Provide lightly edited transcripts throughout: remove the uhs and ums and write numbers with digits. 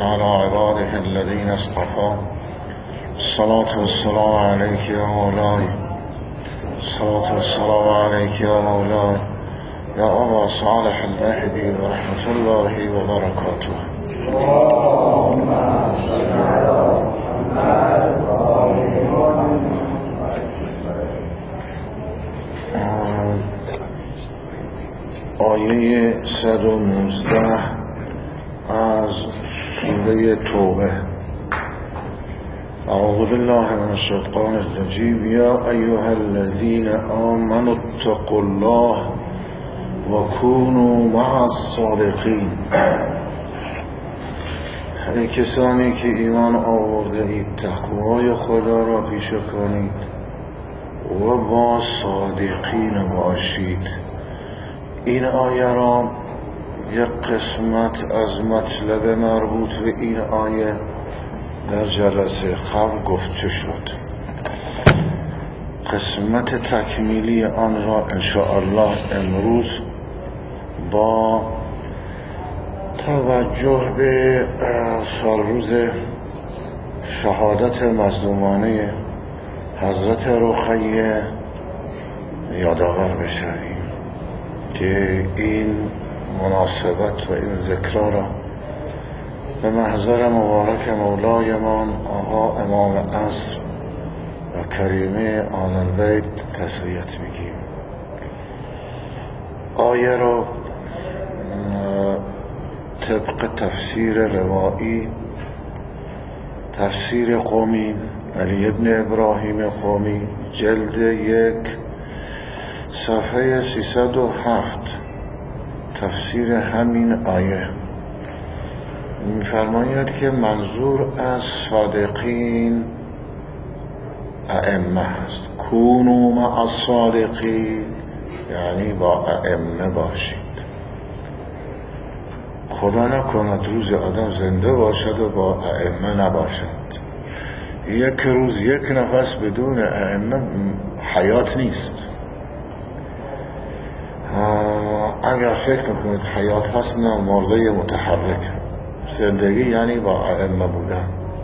على عباده الذين اصطفى الصلاة والسلام عليك يا مولاي الصلاة والسلام عليك يا مولاي يا أبا صالح المهدي ورحمة الله وبركاته. اللهم صل على آیه 119 از سوره توبه. اعوذ بالله من الشیطان الرجیم. یا ایها الذین آمنوا اتقوا الله و کونوا مع الصادقین. ای کسانی که ایمان آورده اید تقوای خدا را پیشه کنید و با صادقین باشید. این آیه را یک قسمت از مطلب مربوط به این آیه در جلسه قبل گفته شد. قسمت تکمیلی آن را انشاءالله امروز با توجه به سالروز شهادت مظلومانه حضرت رقیه یادآور بشویم که این مناسبت و این ذکرها را به محضر مبارک مولایمان آقا امام عصر و کریمه آل البیت تسلیت میگیم. آیه را طبق تفسیر روایی تفسیر قمی علی ابن ابراهیم قمی جلد 1 صفحه 307 تفسیر همین آیه می‌فرماید که منظور از صادقین ائمه است. کونوا مع الصادقین یعنی با ائمه باشید. خدا نکند روز آدم زنده باشد و با ائمه نباشد. یک روز یک نفس بدون ائمه حیات نیست. اگر فکر میکنید حیات هست نه، مرده متحرک. زندگی یعنی با ائمه بودن.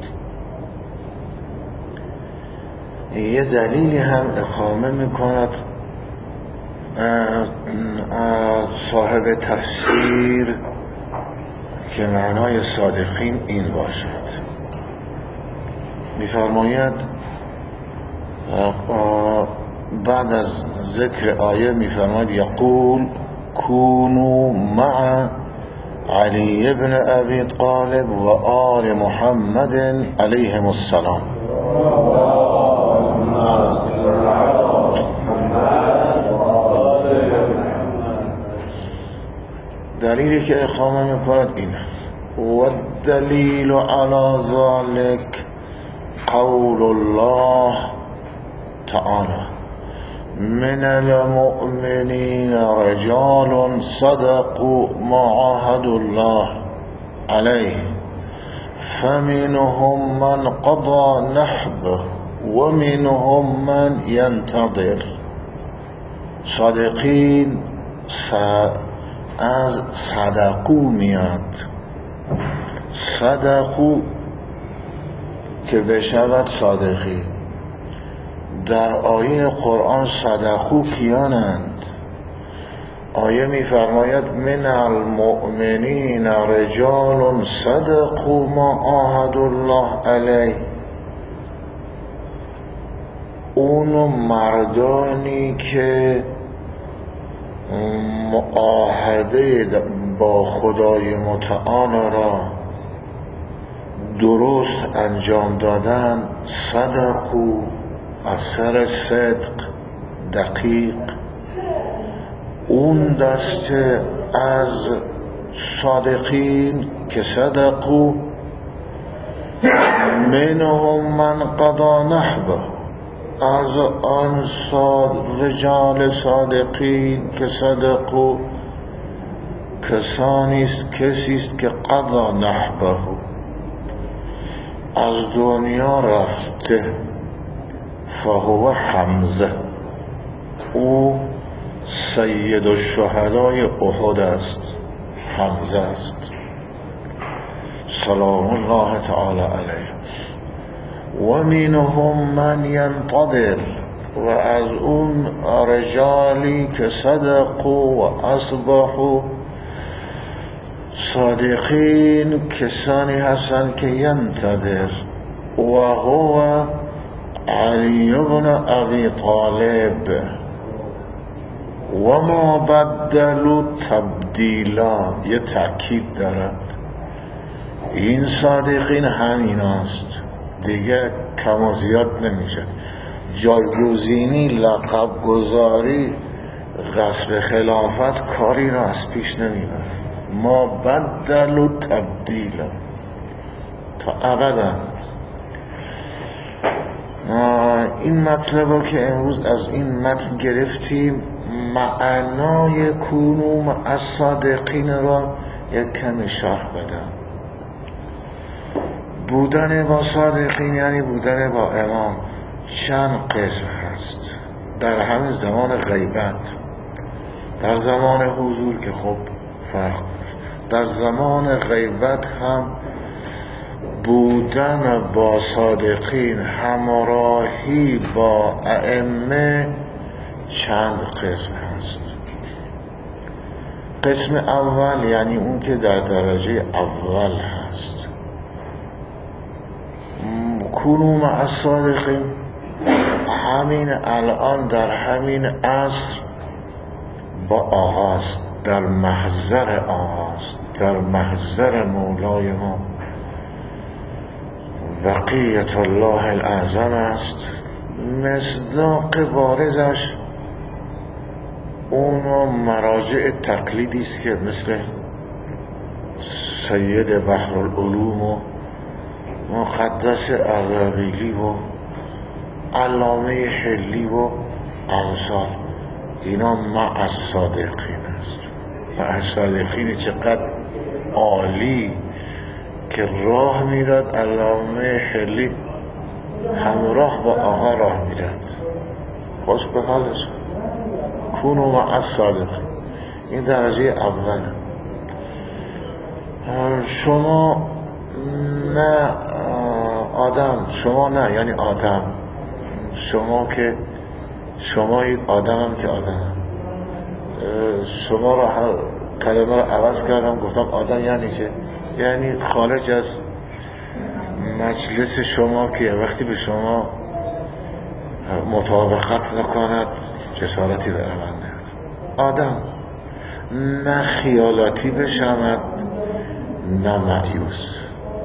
یه دلیلی هم اقامه میکند صاحب تفسیر که معنای صادقین این باشد. میفرماید بعد از ذکر آیه میفرماید یقول کونوا مع علی ابن ابی طالب و آل محمد علیهم السلام. دلیلی که اقامه میکند اینه. و الدلیل علی ذلك قول الله تعالی من المؤمنین رجال صدقوا ما عاهدوا الله علیه فمنهم من قضى نحبه ومنهم من ينتظر. صادقین از صدقو میاد. صدقو که بشود صادقین. در آیه قرآن صدقو کیانند؟ آیه میفرماید من المؤمنین رجال صدقوا ما عاهدوا الله علیه. اون مردانی که معاهده با خدای متعال را درست انجام دادن. صدقو از سر صدق دقیق. اون دسته از صادقین که صدقو منهم من قضا نحبه. از آن رجال صادقین که صدقو کسیست که قضا نحبه از دنیا رفته. فهو حمزه، او سید الشهدای احد است. حمزه است. سلام الله تعالی علیه. و منهم من ینتظر، و از اون رجالی که صدقوا و اصبحوا صادقین کسانی هستند که ینتظر، و هو علی بن ابی طالب و ما بدلوا تبدیلا. یه تأکید دارد، این صادقین همین است دیگه، کم و زیاد نمیشد. جایگزینی، لقب گذاری، غصب خلافت کاری را از پیش نمیبرد. ما بدلوا تبدیلا تا ابدا. این مطلب که امروز از این متن گرفتیم، معنای کونو مع الصادقین را یک کمی شرح بدم. بودن با صادقین یعنی بودن با امام چند قسم هست. در همین زمان غیبت، در زمان حضور که خب فرق داشت، در زمان غیبت هم بودن با صادقین، همراهی با ائمه چند قسم هست. قسم اول یعنی اون که در درجه اول هست، کونو مع الصادقین، همین الان در همین عصر با آغاز، در محضر آغاز، در محضر مولای ما بقیت الله الاعظم است. مصداق بارزش اون مراجع تقلیدی است که مثل سید بحرالعلوم و مقدس اردبیلی و علامه حلی و امثال، اینا مع الصادقین است. مع الصادقین چقدر عالی که راه میرد علامه حلی همراه با آقا راه میرد. خوش به حالش. کونو مع الصادقین، این درجه اول. شما نه آدم، شما نه یعنی آدم، شما که شمایید، آدم هم که آدم. شما را کلمه را عوض کردم، گفتم آدم یعنی چه؟ یعنی خارج از مجلس شما که وقتی به شما مطابقت نکند جسارتی به عمل نیاد. آدم نه خیالاتی بشمد نه مایوس.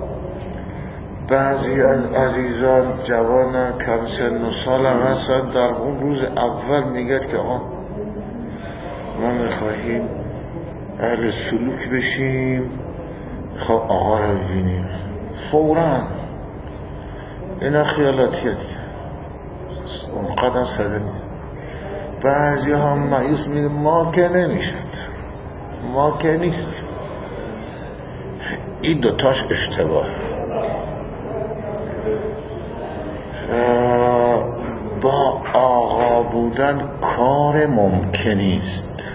بعضی از عزیزان جوانان کم سن و سال هم هستن، در اون روز اول میگد که ما میخواهیم اهل سلوک بشیم، خب آقا رو ببینیم، فوراً. اینا خیالاتیه دیگه، اون قدم صده نیست. بعضی هم مایوس میگه ما که نمیشد، ما که نیستیم. این دوتاش اشتباه. با آقا بودن کار ممکنی است،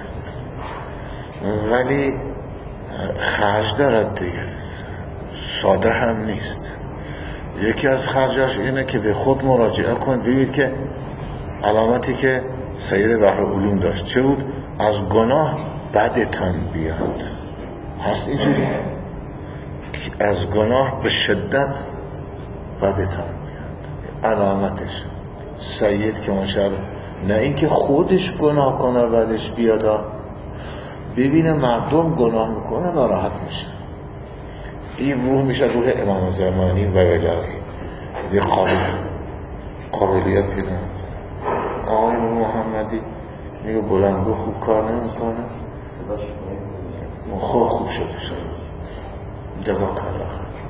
ولی خرج دارد دیگه، ساده هم نیست. یکی از خرجش اینه که به خود مراجعه کن، ببینید که علامتی که سید بحرالعلوم داشت چه بود؟ از گناه بدتان بیاد. هست اینجوری؟ از گناه به شدت بدتان بیاد، علامتش. سید که ماشاءالله، نه اینکه خودش گناه کنه بعدش بیاد، ببینه مردم گناه میکنه ناراحت میشه. این روح میشه روح امام زمانی و ولایی، دیگه قابلیت پیدا. آقای محمدی میگه بلندگو خوب کار نمیکنه، خوب شده شد. جزاک الله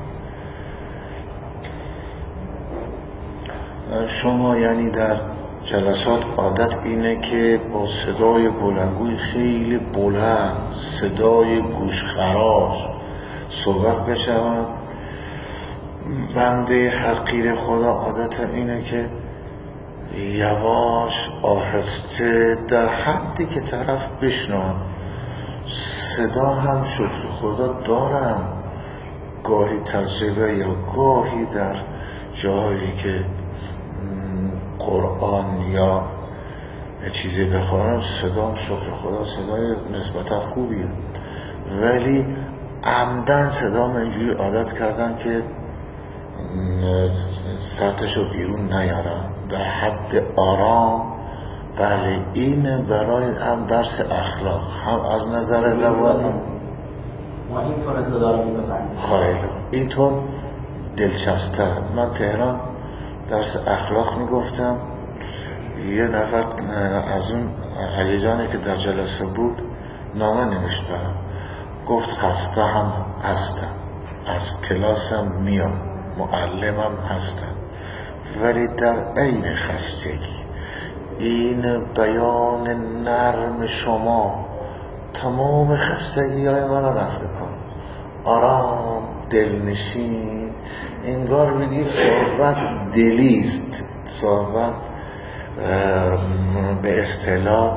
خیر. شما یعنی در جلسات عادت اینه که با صدای بلندگوی خیلی بلند، صدای گوشخراش صحبت بشوند. بنده حقیر خدا عادت اینه که یواش، آهسته، در حدی که طرف بشنوه. صدا هم شکر خدا دارم، گاهی تجربه یا گاهی در جایی که قرآن یا چیزی بخوانم صدام شکر خدا صدای نسبتا خوبیه، ولی عمدن صدام اینجوری عادت کردن که سطحشو بیرون نیارن در حد آرام. بله این برای هم درس اخلاق، هم از نظر لوازم ما اینطور صدا رو می‌بسنیم خیلی اینطور دلچسب‌تر. من تهران درس اخلاق میگفتم، یه نفر از اون عزیزانی که در جلسه بود نامه نوشت برام، گفت خسته هم هستم، از کلاسم میام، معلمم هستم، ولی در عین خستگی این بیان نرم شما تمام خستگی های من رو رفع کن، آرام، دلنشین، انگار بگی صحبت دلیست، صحبت به اصطلاح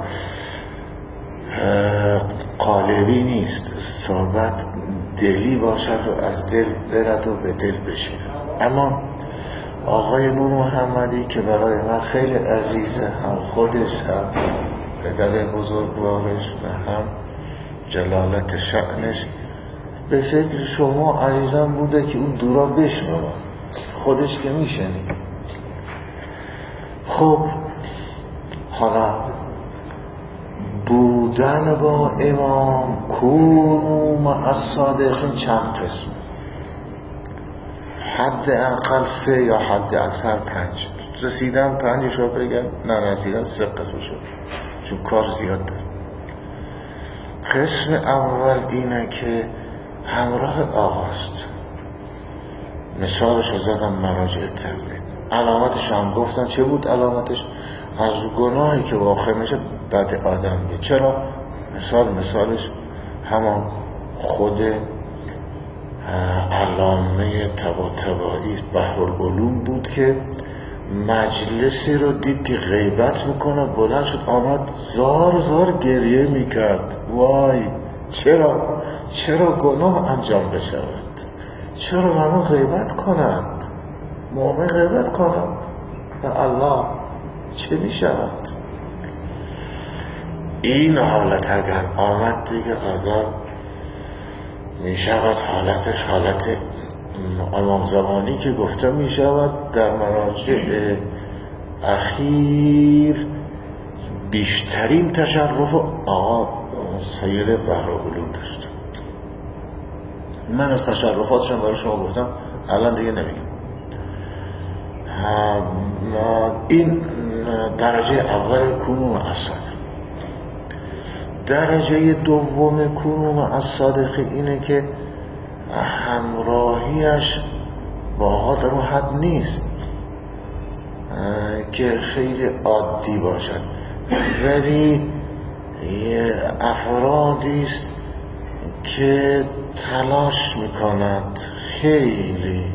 قالبی نیست، صحبت دلی باشد و از دل برد و به دل بشیند. اما آقای نور محمدی که برای من خیلی عزیزه، هم خودش هم پدر بزرگوارش و هم جلالت شأنش، به فکر شما عزیزم بوده که اون دورا بشنوه، خودش که میشنید. خب حالا بودن با امام کونو مع الصادقین چند قسم، حد اقل 3 یا حد اکثر 5. رسیدن 5 رو بگم، نرسیدن 3 قسم شد، چون کار زیاد داره. قسم اول اینه که همراه آقاست، مثالش رو زدم مراجع تقلید، علامتش هم گفتن چه بود علامتش؟ از گناهی که واقع میشه بد آدمیه. چرا؟ مثالش همان خود علامه طباطبایی بحرالعلوم بود که مجلسی رو دید که غیبت میکنه، بلند شد آمد زار زار گریه میکرد. وای چرا گناه انجام بشود؟ چرا مردم غیبت کنند؟ مؤمن غیبت کنند به الله چه میشود؟ این حالت اگر آمد دیگه آدم میشود حالتش حالت امام زمانی که گفته میشود در مراجع اخیر بیشترین تشرف آقا سید بحرالعلوم داشت. من از تشرفاتشم برای شما گفتم، الان دیگه نمیگم. این درجه اول کنون الصادق. درجه دوم کنون الصادق اینه که همراهیش با آقا در اون حد نیست که خیلی عادی باشد، ولی افرادی است که تلاش میکند، خیلی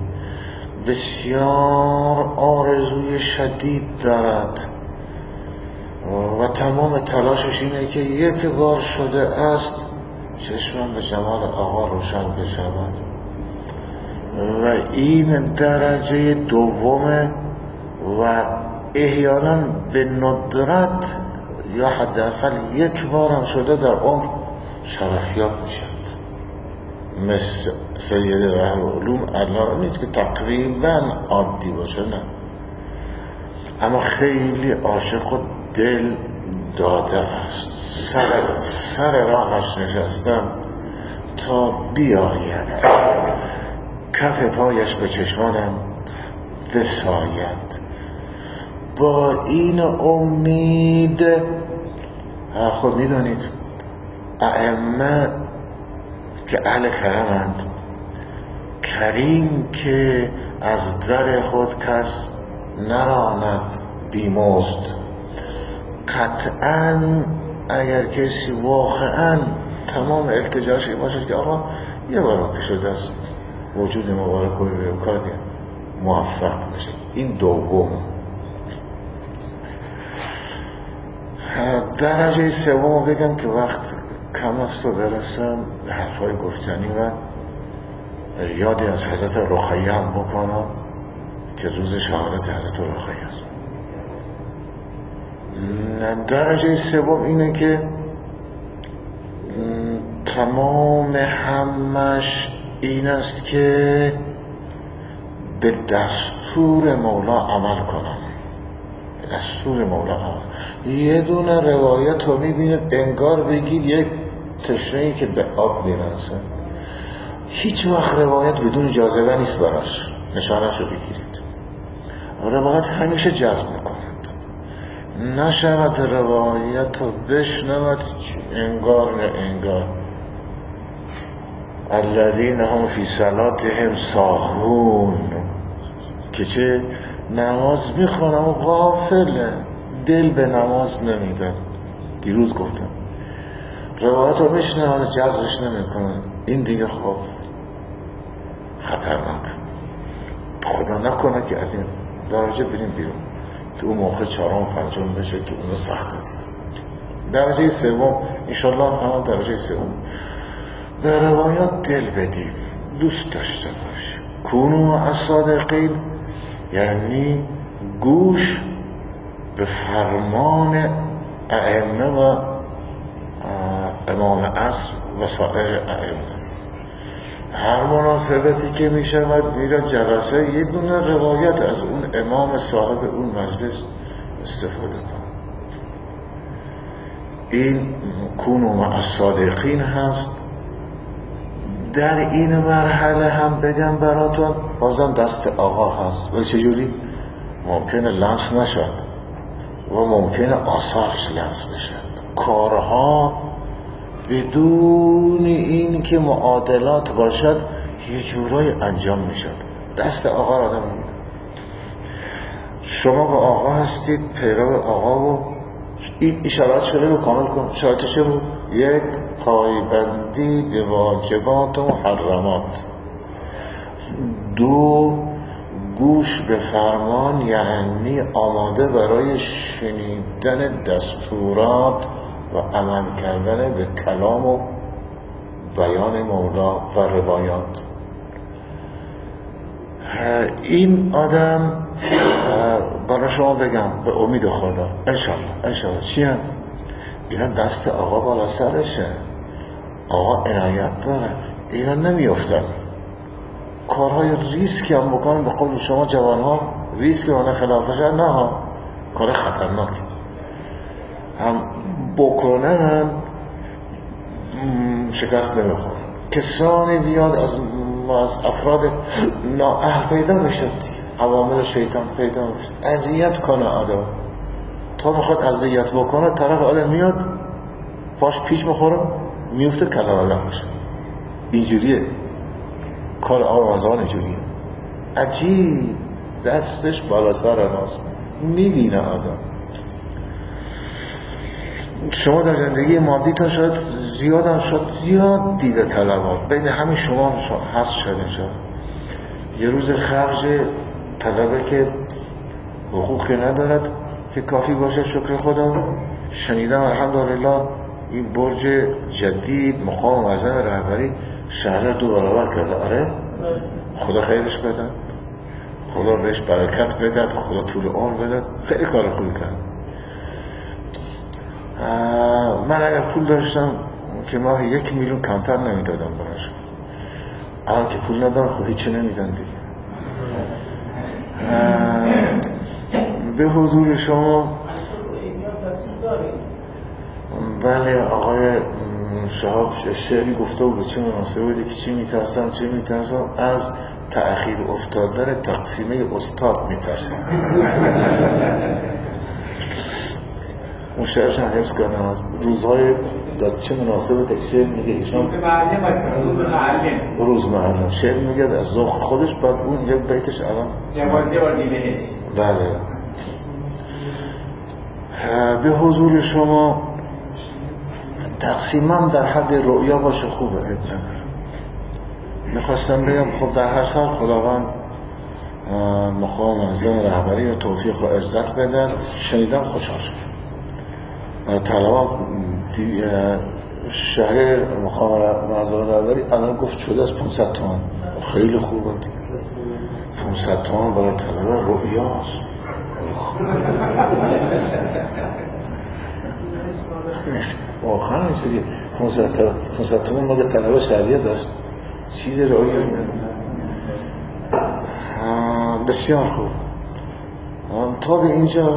بسیار آرزوی شدید دارد و تمام تلاشش اینه که یک بار شده است چشمم به جمال آقا روشن بشود و این درجه دومه و احیانا به ندرت یا حداقل یک بار هم شده در عمر شرفیاب میشد. مثل سید بحرالعلوم الان نیست که تقریبا عادی باشه، نه، اما خیلی عاشق و دل داده است. سر راهش نشستم تا بیاید، کف پایش به چشمانم بساید، با این امید. خب میدانید ائمه که اهل کرمند، کریم که از در خود کس نراند بیمزد. قطعا اگر کسی واقعا تمام التجاش این باشد که آقا یه بار که شده است وجود مبارک رو ببینیم کار دیگه موفق بشه، این دوم. درجه سوم بگم که وقت کم است و برسم به حرفای گفتنی و یادی از حضرت رقیه هم بکنم که روز شهادت حضرت رقیه است. درجه سوم اینه که تمام همش این است که به دستور مولا عمل کنم. دستور مولا عمل. یه دونه روایت رو میبینید انگار بگید یک تشنه‌ای که به آب میرسه، هیچ وقت روایت بدون جاذبه نیست براش، نشانش رو بگیرید. روایت همیشه جذب میکنند. نشود روایت رو بشنود انگار نه انگار. الذین هم فی صلاتهم ساهون، که چه نماز میخونم و غافله، دل به نماز نمیدن. دیروز گفتم روایت رو بشنود و جذبش نمیکنن، این دیگه خب خطرناک. خدا نکنه که از این درجه بریم بیرون که اون موقع چهارم و پنجم بشه که اون سخت دید. درجه سوم انشالله همه درجه سوم به روایات دل بدیم، دوست داشته باش. کونو از صادقین یعنی گوش به فرمان ائمه و امام عصر و سایر ائمه. هر مناسبتی که می شود میره جلسه یه دونه روایت از اون امام صاحب اون مجلس استفاده کن. این کونو مع الصادقین هست. در این مرحله هم بگم براتون بازم دست آقا هست، ولی چجوری؟ ممکنه لمس نشد و ممکنه آثارش لمس بشد. کارها بدون این که معادلات باشد یه جورای انجام میشد. دست آقا را آدم میگه. شما با آقا هستید، پیرو آقا، و این اشارات شده رو کامل کن. اشارات چه بود؟ یک، پایبندی به واجبات و محرمات. دو، گوش به فرمان یعنی آماده برای شنیدن دستورات و عمل کردن به کلام و بیان مولا و روایات. این آدم برای شما بگم به امید خدا انشالله چی هم؟ اینا دست آقا بالا سرشه، آقا عنایت داره، اینا نمیافتن. کارهای ریسک هم بکنن، به قول شما جوانها ریسک و خلافش نه ها، کار خطرناک هم بکنن شکست نمیخورن. کسانی بیاد از افراد نااهل پیدا بشد، عوامل شیطان پیدا بشد، اذیت کنه آدم. تا میخواد اذیت بکنه، طرف آدم میاد پاش پیچ میخوره میفته کلام الله بشه. اینجوریه کار آوازان، اینجوریه عجیب، دستش بالا سر ماست، میبینه آدم. شما در زندگی مادی تا شاید زیاد دیده طلبات بین همین شما هست شد. یه روز خرج طلبه که حقوق که ندارد که کافی باشه، شکر خدا. شنیدم الحمدلله این برج جدید مقام معظم رهبری شهر 2 برابر کرده. آره خدا خیرش بده، خدا بهش برکت بده، خدا طول عمر بده، خیلی کار خوبی کرد. من اگر پول داشتم که ماه 1 میلیون کمتر نمیدادم براش. الان که پول ندارم خب هیچی نمیدن دیگه. به حضور شما بله آقای شهاب شعری گفته بود چه مناسبه بوده که چی میترسم از تأخیر افتادن تقسیمه استاد میترسم. اون شعرش هم حفظ کردم از روزهای چه مناسبه. شعر میگه ایشان روز معلم شعر میگه از ذوق خودش، بعد اون یک بیتش الان بله. به حضور شما تقسیمم در حد رؤیا باشه خوبه. میخواستم بگم خب در هر سال خداوند مقام معظم رهبری و توفیق و عزت بدن. شنیدم خوشحال شدم. طلبات شهر مقام معظم رهبری الان گفت شده از 500 تومان. خیلی خوبه دیگه. 500 تومان برای طلبه رؤیاست. واقعا اینجوریه. 500 تومان مگه طلبه شهریه داشت؟ چیز رؤیا بسیار خوب. تا به اینجا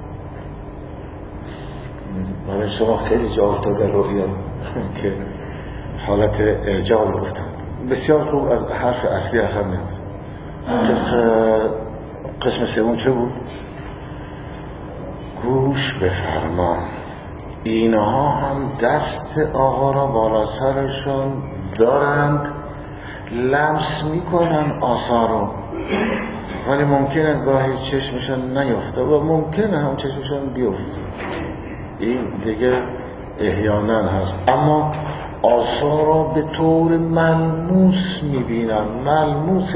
برای شما خیلی جا افتاده رؤیا که حالت اعجاب افتاد. بسیار خوب. از حرف اصلی آخر نمید. قسم سوم چه بود؟ گوش بفرما. اینها هم دست آقا را بالا سرشون دارند، لمس میکنن آثارو، ولی ممکنه گاهی چشمشون نیفته و ممکنه هم چشمشون بیفته. این دیگه احیانا هست، اما آثار را به طور ملموس میبینن. ملموس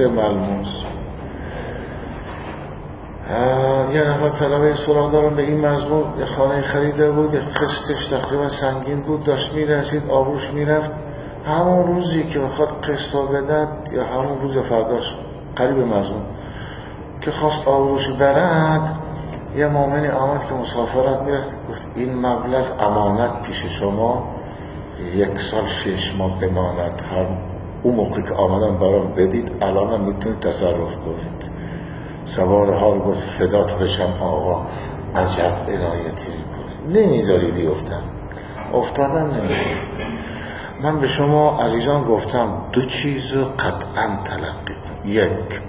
یه نفر طلبه سراغ دارم به این مضمون، یه خانه خریده بود، قسطش تقریبا سنگین بود، داشت میرسید آبروش میرفت. همون روزی که بخواد قسط بدد یا همون روز فرداش قریب مضمون که خواست آبروش برد، یه مومنی آمد که مسافرت میرفت، گفت این مبلغ امانت پیش شما 1 سال 6 ماه بماند، هم اون موقعی که آمدن برام بدید، الان هم میتونید تصرف کنید. سوار حال گفت فدات بشم آقا، عجب عنایتی میکنه، نمیذاری بیفتم. افتادن نمیذارید. من به شما عزیزان گفتم 2 چیز قطعا تلقی کن. 1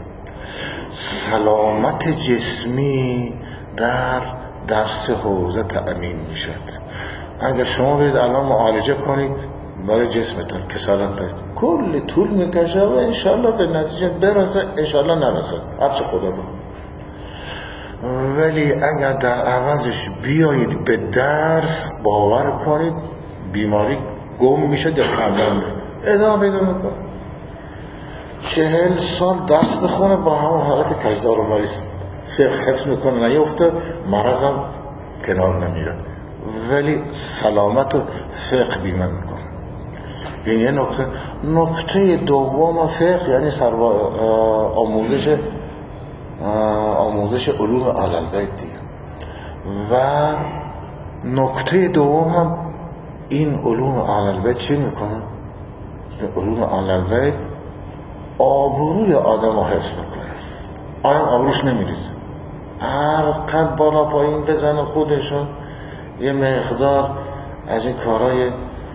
سلامت جسمی در 3 حوزه تأمین میشد. اگر شما برید الان معالجه کنید برای جسمتون کسالت دارید، کل طول میکشه و انشالله به نتیجه برسه، انشالله نرسه، هرچه خدا داره. ولی اگر در عوضش بیایید به درس، باور کنید بیماری گم میشه، دفعه میشه، ادامه پیدا میکنه. 40 سال درس بخونه با همون حالت کجدار و مریض، فقه حفظ میکنه نیفته، مرضم کنار نمیره، ولی سلامت و فقه بیمه میکنه. این یه نکته. نکته دوم فقه یعنی آموزش علوم آل البیت دیگه. و نکته دوم هم این علوم آل البیت چی میکنه؟ علوم آل البیت آبروی آدم رو حفظ میکنه. آدم آبروش نمیریزه، هر قد بالا پایین بزنه خودشون یه مقدار از این کارهای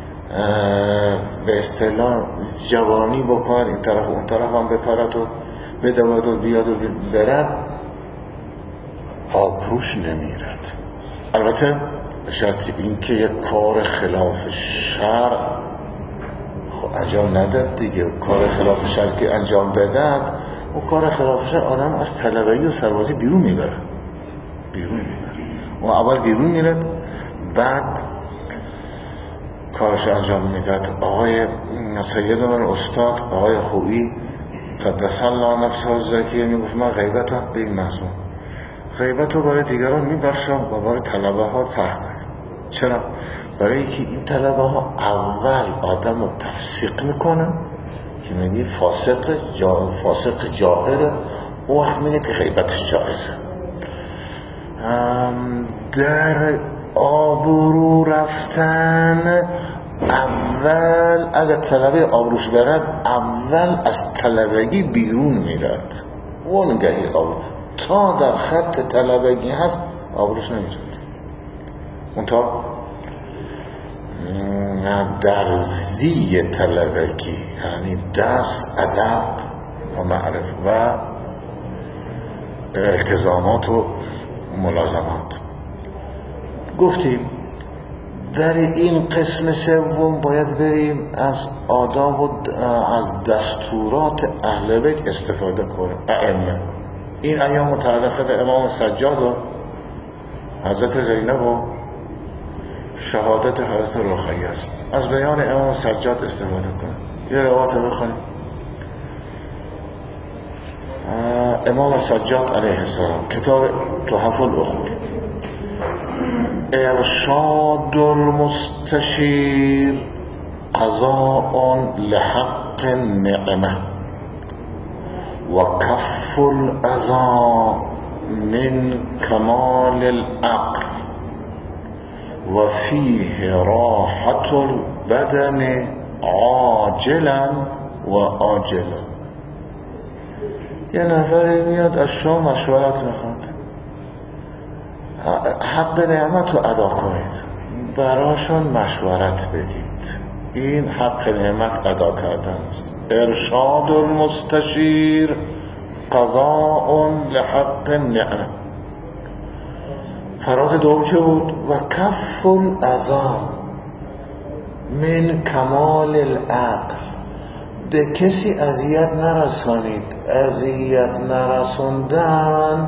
به اصطلاح جوانی بکنن، این طرف اون طرف هم بپرد و بدود و بیاد و برد، آبروش نمیرد. البته شرط این که یک کار خلاف شرع خب انجام نداد دیگه. کار خلاف شرع که انجام بدد، اون کار خلاف شرع آدم از طلبگی و سربازی بیرون میبره. و اول بیرون میره، بعد کارش انجام میداد. آقای سیدمون استاد آقای خویی قدس الله نفسه زکیه میگفت من غیبت به این مضمون، غیبت رو برای دیگران میبخشم و برای طلبه ها سخته. چرا؟ برای اینکه این طلبه ها اول آدم رو تفسیق میکنه که میگه فاسق جاهله، اون وقت میگه که غیبتش جایزه. در آبرو رفتن اول، اگر طلبه آبروش برد اول از طلبگی بیرون میرد، اونگهی آبرو تا در خط طلبگی هست آبروش نمیرد. اون تا در زی طلبگی یعنی درس، ادب و معرفت و التزامات و ملازمات. گفتیم در این قسم سوم باید بریم از آداب و از دستورات اهل بیت استفاده کنیم. ائمه این ایام متعلقه به امام سجاد و حضرت زینب و شهادت حضرت رقیه است. از بیان امام سجاد استفاده کنیم. یه روایت بخونیم. امام سجاد علیه السلام، کتاب تحف العقول، ارشاد المستشیر قضاء لحق نعمه. و کف الاذی من کمال العقل و فیه راحت البدن عاجلا و آجلا. یه نفر میاد از شما مشورت میخواد، حق نعمت رو ادا کنید، براشون مشورت بدید. این حق نعمت ادا کردن است. ارشاد المستشیر قضاء لحق النعمه. فراز دوم چه بود؟ و کف الاذی من کمال العقل. به کسی اذیت نرسانید. اذیت نرسوندن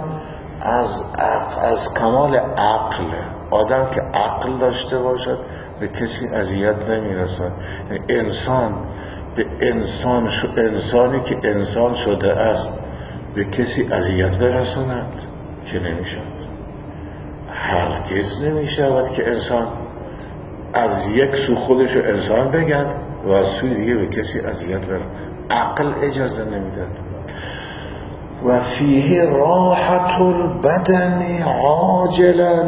از کمال عقل. آدم که عقل داشته باشد به کسی اذیت نمیرسد. انسان به انسانی که انسان شده است به کسی اذیت برساند که نمیشد. هرگز نمیشود که انسان از یک سو خودشو انسان بگن و از سوی دیگه به کسی اذیت برساند. عقل اجازه نمیداد. و فیه راحت البدن عاجلا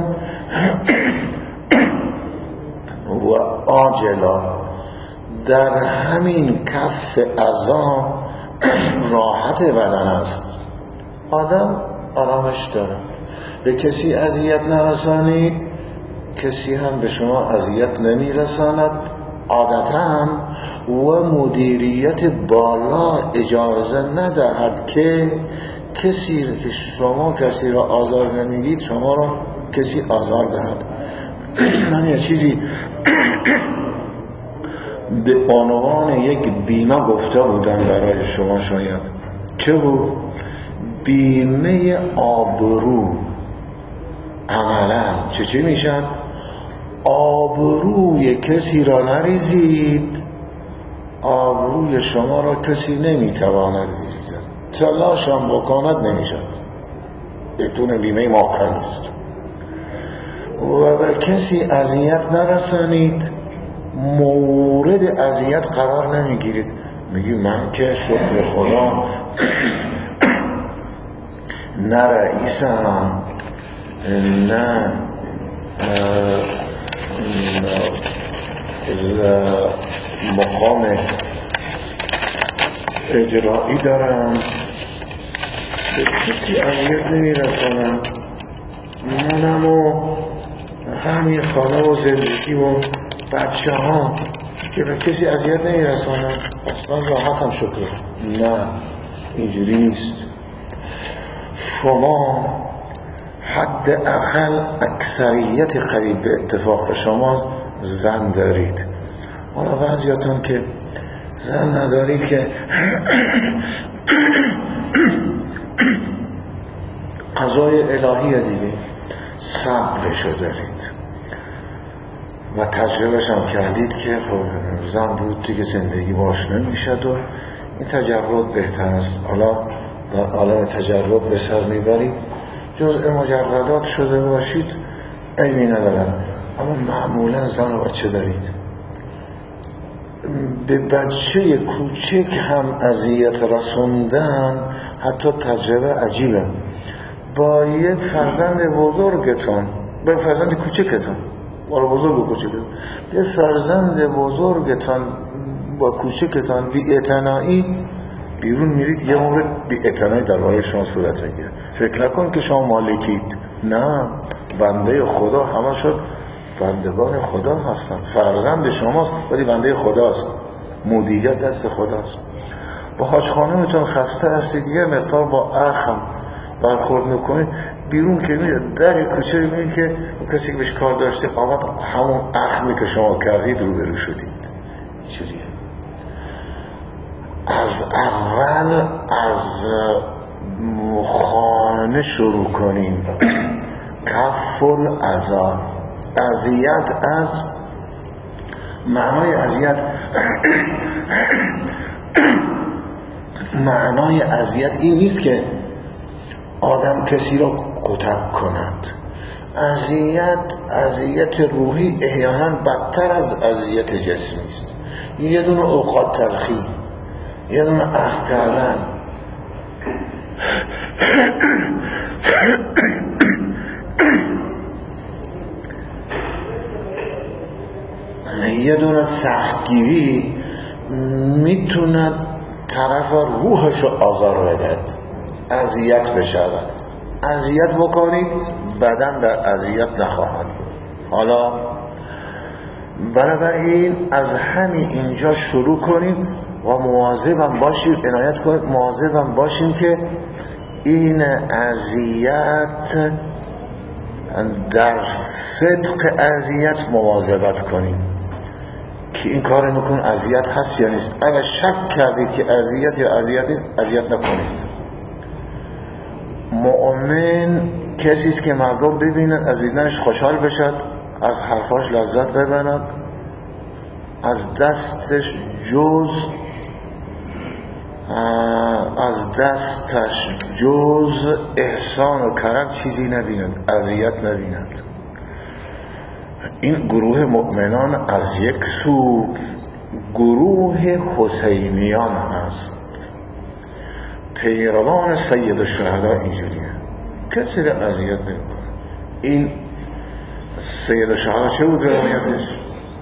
و آجلا. در همین کف اذی راحت بدن است. آدم آرامش دارد. به کسی اذیت نرسانید، کسی هم به شما اذیت نمیرساند. عادتاً و مدیریت بالا اجازه ندهد که شما کسی را آزار نمیدید شما را کسی آزار دهد. من یه چیزی به عنوان یک بیمه گفته بودم برای شما. شاید چه بود؟ بیمه آبرو. عملا چه میشن؟ آبروی کسی را نریزید، آبروی شما را کسی نمیتواند بریزد. تلاش هم بکند نمیشد. بدون بیمه موقع نیست. و به کسی اذیت نرسانید. مورد اذیت قرار نمیگیرید. میگی من که شکر خدا نه رئیسم، نه مقام اجرایی دارم، به کسی اذیت نمیرسانم. منم و همین خانه و زندگی و بچه ها که به کسی اذیت نمیرسانم، پس من راحتم. شکر. نه، اینجوری نیست. شما حد اقل اکثریت قریب به اتفاق شما زن دارید. حالا بعضیاتون که زن ندارید که قضای الهی دیگه، صبرشو دارید و تجربهش هم کردید که خب زن بود دیگه زندگی باش نمیشد و این تجرد بهتر است. حالا در عالم تجرد به سر میبرید، جزء مجردات شده باشید علمی ندارد. اما معمولا زن و بچه دارید. به بچه کوچک هم اذیت رسوندن حتی تجربه عجیبه. با یک فرزند بزرگتون، به فرزند کوچکتون، ولی بزرگ و کوچکتون، به فرزند بزرگتون با کوچکتون بی اعتنایی بیرون میرید، یه مورد بی اعتنایی درباره شما صورت میگیره. فکر نکن که شما مالکید. نه، بنده خدا همه شد بندگان خدا هستن. فرزند شماست ولی بنده خداست. مدیریت دست خداست. با حاج خانمتون خسته هستید، یه مقدار با اخم برخورد میکنید، بیرون که میده در کوچه میبینید که کسی که بهش کار داشته آمد همون اخمی که شما کردید روبرو شدید. چجوریه؟ از اول از خانه شروع کنیم. کف الاذی. اذیت از معنای اذیت معنای اذیت این نیست که آدم کسی را کتک کند. اذیت روحی احیانا بدتر از اذیت جسمی است. یه دونه اوقات تلخی، یه دونه اخم کردن، یه دونه سختگیری میتونه طرف روحش رو آزار بدهد، اذیت بشود. اذیت بکنید بدن در اذیت نخواهد بود. حالا بنابراین از همین اینجا شروع کنیم و مواظبم باشیم، عنایت کنیم، مواظبم باشیم که این اذیت در صدق اذیت مواظبت کنیم که این کار میکنم اذیت هست یا نیست. اگر شک کردید که اذیت یا اذیت نیست، اذیت نکنید. مؤمن کسی است که مردم ببینند از دیدنش خوشحال بشد، از حرفاش لذت ببرند، از دستش جز احسان و کرم چیزی نبیند، اذیت نبیند. این گروه مؤمنان از یک سو گروه حسینیان هست، پیروان سید الشهدا اینجوریه، کسی را اذیت نمیکنه. این سید الشهدا چه بود روایتش؟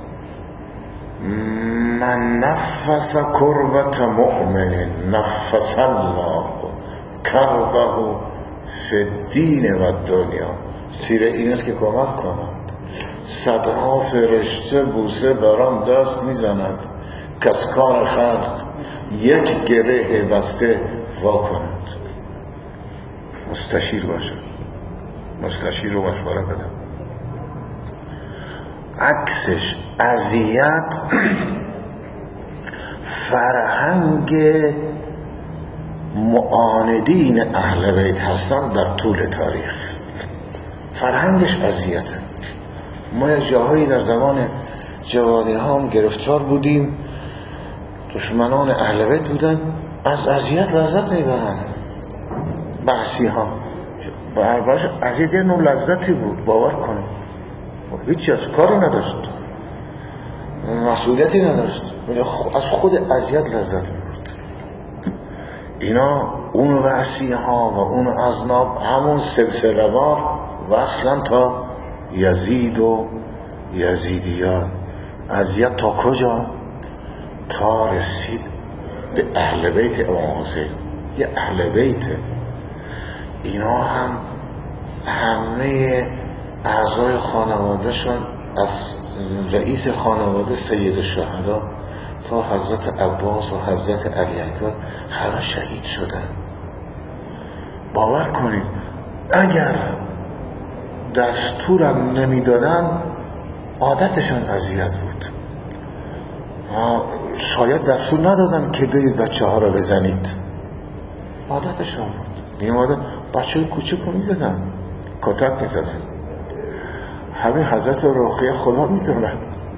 من نفس کربت مؤمن نفس الله کربه فی الدین و الدنیا. سیر این است که کمک کنند، صدها فرشته بوسه بران دست میزنند که از کار خلق یک گره بسته وا کنند. مستشیر باشه، مستشیر رو مشوره بده. عکسش اذیت فرهنگ معاندین اهل بیت هستند در طول تاریخ. فرهنگش اذیته. ما یک جاهایی در زمان جوانی ها هم گرفتار بودیم، دشمنان اهل بیت بودن، از اذیت لذت میبرن. بحثی ها برش اذیت نوع لذتی بود، باور کنید. هیچی از کاری نداشت، مسئولیتی نداشت، از خود اذیت لذت میبرد. اینا اون بحثی ها و اون اذناب همون سلسله وار وصلن تا یزید و یزیدیان. اذیت تا کجا؟ تا رسید به اهل بیت امام حسین. یه اهل بیت، اینا هم همه اعضای خانوادهشون از رئیس خانواده سید الشهدا تا حضرت عباس و حضرت علی اکبر همه شهید شدن. باور کنید اگر دستورم نمیدادن عادتشون اذیت بود. شاید دستور ندادن که برید بچه ها را بزنید، عادتشون بود. میامدن بچه های کوچک رو میزدن، کتک میزدن. همه حضرت رقیه خدا میدونن،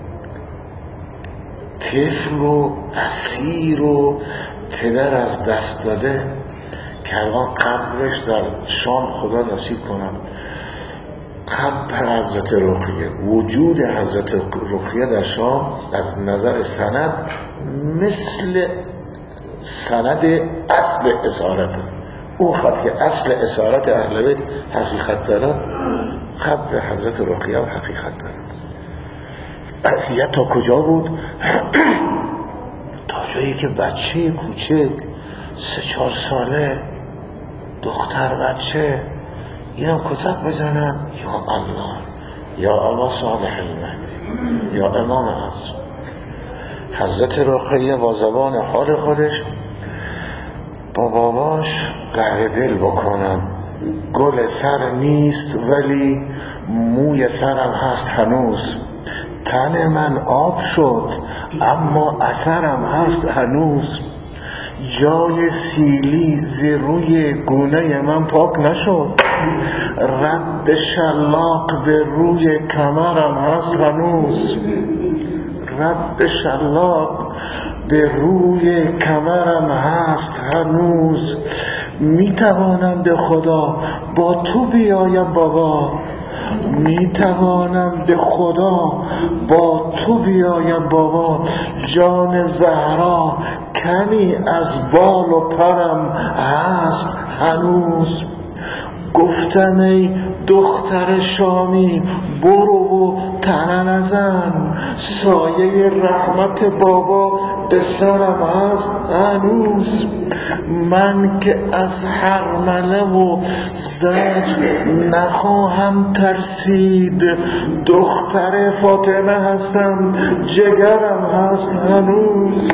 طفل و اسیر و پدر از دست داده که الان قبرش در شام خدا نصیب کنند. قبر حضرت رقیه، وجود حضرت رقیه در شام از نظر سند مثل سند اصل اسارت، اون خط که اصل اسارت اهل بیت حقیقت دارد، قبر حضرت رقیه و حقیقت دارد. اذیت تا کجا بود؟ تا جایی که بچه کوچک 3-4 ساله دختر بچه اینا کتک بزنن. یا الله، یا ابا صالح المهدی، یا امام عصر. حضرت رقیه با زبان حال خودش با باباش قهر دل بکنن. گل سر نیست ولی موی سرم هست هنوز، تن من آب شد اما اثرم هست هنوز، جای سیلی زیر روی گونه من پاک نشد، رد شلاق به روی کمرم هست هنوز، رد شلاق به روی کمرم هست هنوز. میتوانم به خدا با تو بیایم بابا، میتوانم به خدا با تو بیایم بابا، جان زهرا کمی از بال و پرم هست هنوز گفتم ای دختر شامی برو و تنه نزن، سایه رحمت بابا به سرم هست هنوز. من که از هرمله و زجر نخواهم ترسید، دختر فاطمه هستم جگرم هست هنوز.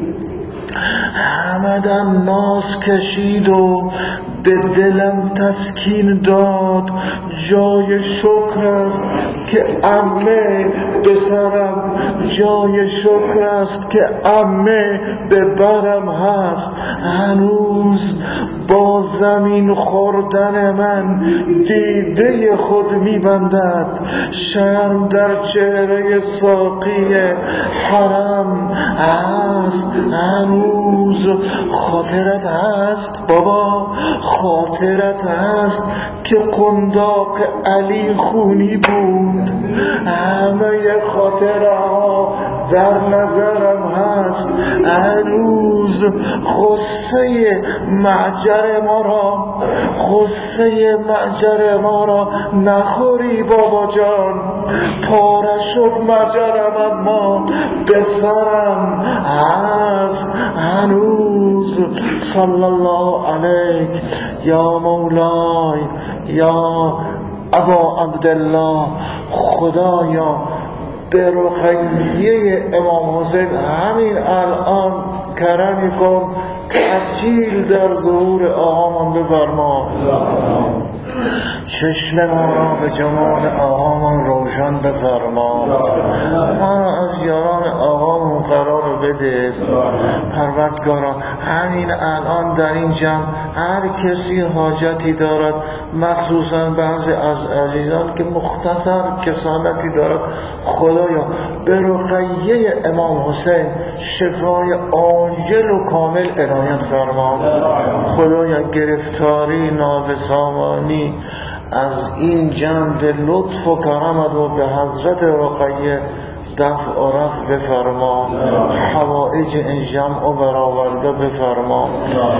همدم ناز کشید و به دلم تسکین داد، جای شکر است که عمه به سرم، جای شکر است که عمه به برم هست هنوز. با زمین خوردن من دیده خود میبندد، شرم در چهره ساقی حرم هست هنوز. خاطرت هست بابا، خاطرت هست که قنداق علی خونی بود، همه خاطره ها در نظرم هست هنوز. غصه معجر ما را، غصه معجر ما را نخوری بابا جان، پاره شد مجرم اما به سرم هست هنوز. صلی الله علیک یا مولای یا ابا عبدالله. خدایا به رقیه امام حسین همین الان کرمی کن، تعجیل در ظهور آقامان بفرما، چشم ما را به جمال آقامان روشن بفرما، ما را از یاران آقامون قرار بده پروردگارا. همین الان در این جمع هر کسی حاجتی دارد، مخصوصا بعضی از عزیزان که مختصر کسالتی دارد، خدایا به رقیه امام حسین شفای عاجل و کامل عنایت فرما. خدایا گرفتاری نابسامانی از این جمع به لطف و کرمت و به حضرت رقیه دفع و رفع بفرما، حوائج این جمع و برآورده بفرما.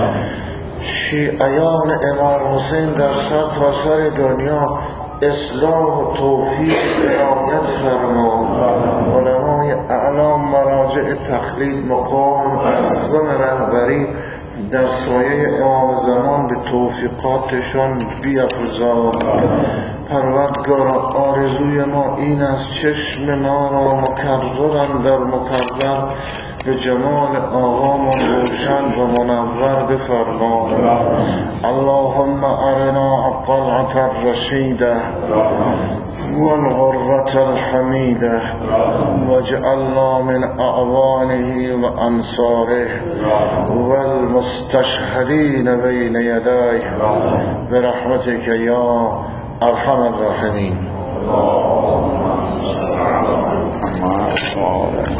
شیعیان امام حسین در سرتاسر دنیا اصلاح و توفیق عنایت فرما. علمای اعلام مراجع تخلید مقام اعظم رهبری در سایه امام زمان به توفیقاتشان بیفزا. پروردگار آرزوی ما این است چشم ما را مکررن در مکرر به جمال آقامون روشن و منور بفرما. اللهم ارنا الطلعة الرشیده والغرة الحمیده واجعلنا من اعوانه و انصاره والمستشهدین بین یدیه برحمتك یا ارحم الراحمین.